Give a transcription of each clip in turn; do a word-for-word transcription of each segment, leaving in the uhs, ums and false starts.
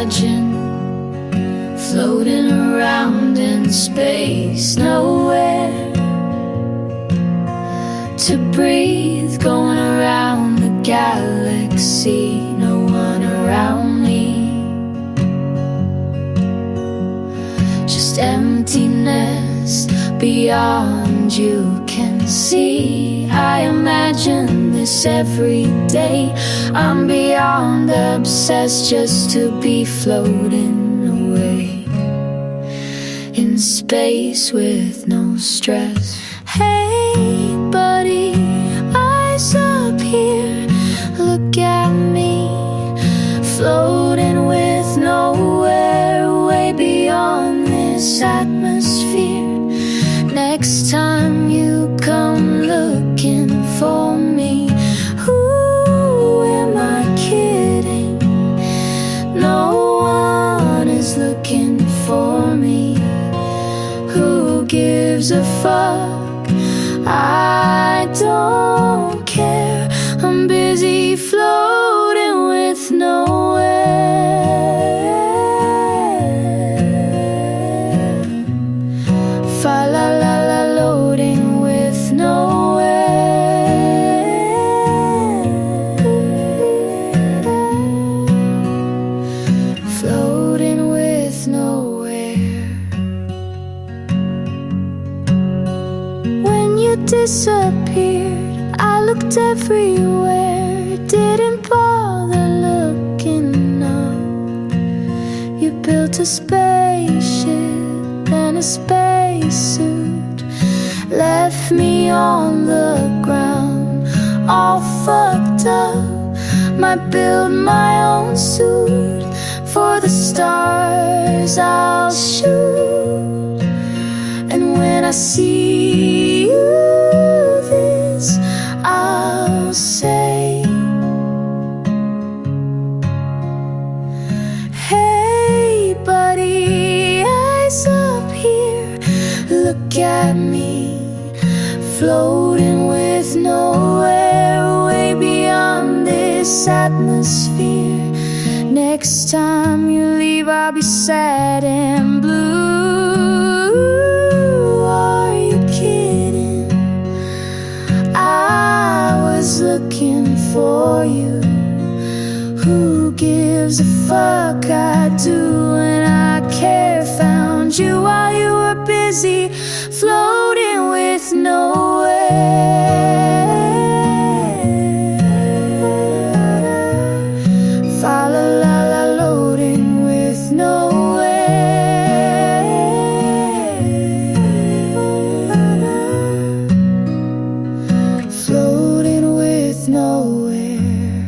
imagine floating around in space, nowhere to breathe, going around the galaxy, no one around me, just emptiness beyond you can see. I imagine this every day. I'm beyond obsessed just to be floating away in space with no stress. Hey buddy, eyes up here, look at me, floating with nowhere, way beyond this atmosphere. Next time you come looking for me, who am I kidding? No one is looking for me. Who gives a fuck? I don't care. I'm busy floating with nowhere. Fa la la la, loading with nowhere. Floating with nowhere. When you disappeared, I looked everywhere, didn't bother looking up. You built a spaceship and a spacesuit, left me on the ground, all fucked up. Might build my own suit, for the stars I'll shoot. And when I see you, this I'll say, hey buddy, eyes up here, look at me, floating with nowhere, way beyond this atmosphere. Next time you leave, I'll be sad and blue. Are you kidding? I was looking for you. Who gives a fuck? I do and I care. Found you while you were busy floating with nowhere. Fa la la la, loading with nowhere. Floating with nowhere.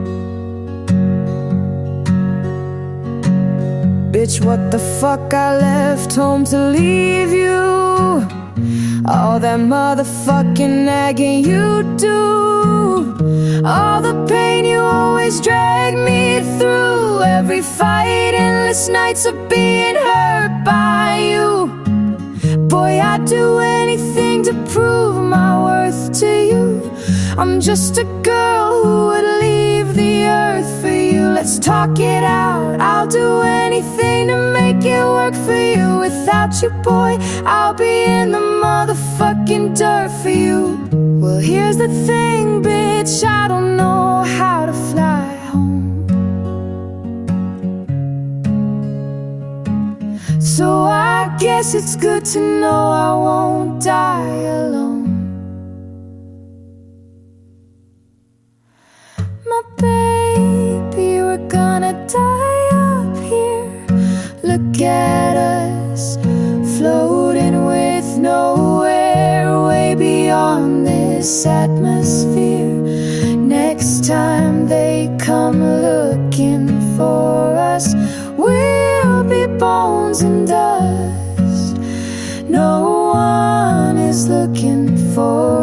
Bitch, what the fuck, I left home to leave you. All that motherfucking nagging you do, all the pain you always drag me through, every fight, endless nights of being hurt by you. Boy, I'd do anything to prove my worth to you. I'm just a girl who would leave the earth for you. Let's talk it out. I'll do anything to make it work for you. Without you, boy, I'll be in the motherfucking dirt for you. Well, here's the thing, bitch, I don't know how to fly home, so I guess it's good to know I won't die alone. My baby, we're gonna die up here. Look at us, floating with nowhere, way beyond this atmosphere. Next time they come looking for us, we'll be bones and dust. No one is looking for